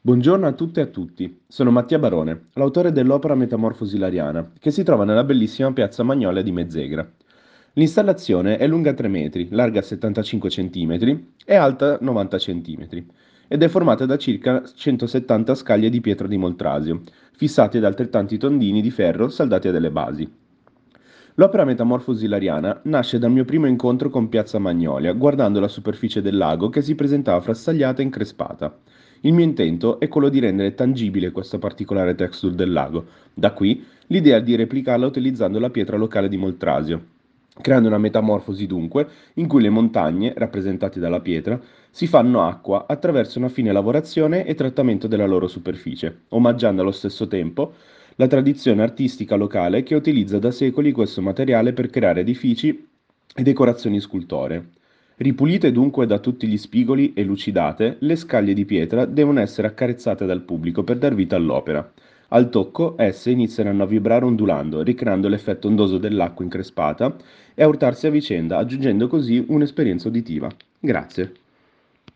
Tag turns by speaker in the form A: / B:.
A: Buongiorno a tutte e a tutti, sono Mattia Barone, l'autore dell'opera Metamorfosi Ilariana, che si trova nella bellissima piazza Magnolia di Mezzegra. L'installazione è lunga 3 metri, larga 75 cm e alta 90 cm, ed è formata da circa 170 scaglie di pietra di Moltrasio, fissate da altrettanti tondini di ferro saldati a delle basi. L'opera Metamorfosi Ilariana nasce dal mio primo incontro con Piazza Magnolia, guardando la superficie del lago che si presentava frastagliata e increspata. Il mio intento è quello di rendere tangibile questa particolare texture del lago. Da qui l'idea di replicarla utilizzando la pietra locale di Moltrasio, creando una metamorfosi dunque in cui le montagne, rappresentate dalla pietra, si fanno acqua attraverso una fine lavorazione e trattamento della loro superficie, omaggiando allo stesso tempo la tradizione artistica locale che utilizza da secoli questo materiale per creare edifici e decorazioni scultoree. Ripulite dunque da tutti gli spigoli e lucidate, le scaglie di pietra devono essere accarezzate dal pubblico per dar vita all'opera. Al tocco, esse inizieranno a vibrare ondulando, ricreando l'effetto ondoso dell'acqua increspata e a urtarsi a vicenda, aggiungendo così un'esperienza uditiva. Grazie.